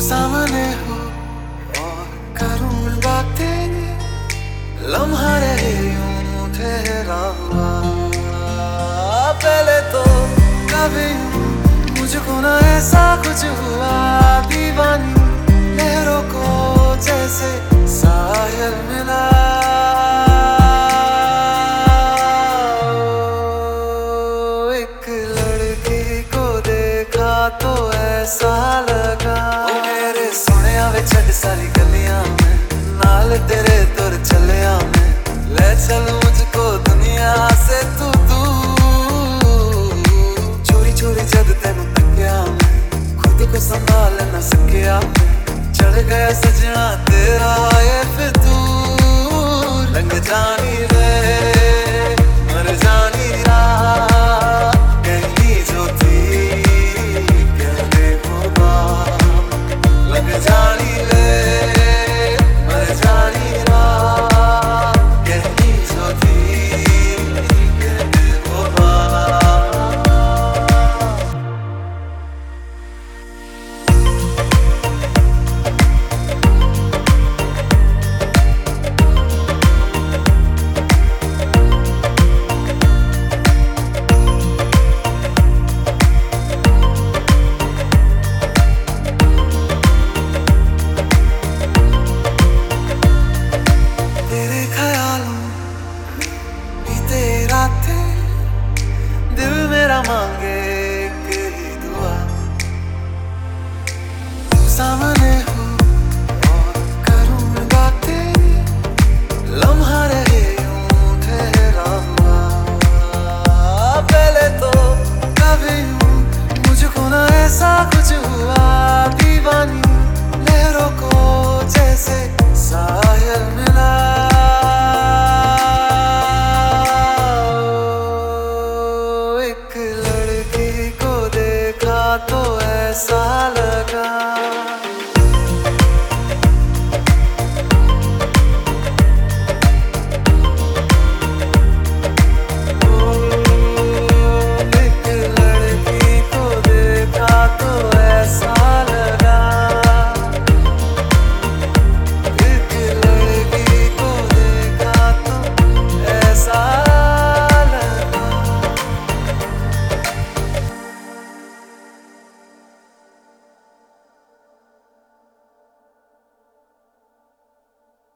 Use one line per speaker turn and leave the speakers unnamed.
सामने हो और करूं बातें, लम्हा रहे यूं ठहरा हुआ। पहले तो कभी मुझको ना ऐसा कुछ हुआ, दीवानी लहरों को जैसे साहिल मिला। एक लड़की को देखा तो ऐसा लगा, मेरे सोनिया वे छड़ सारी गलियां में, नाल तेरे तुर चलिया मैं, ले चल मुझको दुनिया से तू दूर। चोरी चोरी जद तेनू तकिया मैं, खुद को संभाल न सकिया मैं, चढ़ गया सजना तेरा ये फितूर। रंग जानी रे मर जानी रात, कहनी जो थी कहने को बात। लग जानी रे मर जानी रात, कहनी जो थी कहने को बात। दिल मेरा मांगे एक ही दुआ, सामने हो और करूं बातें, लम्हा रहे यूं ठहरा हुआ। पहले तो कभी मुझको ना ऐसा कुछ हुआ,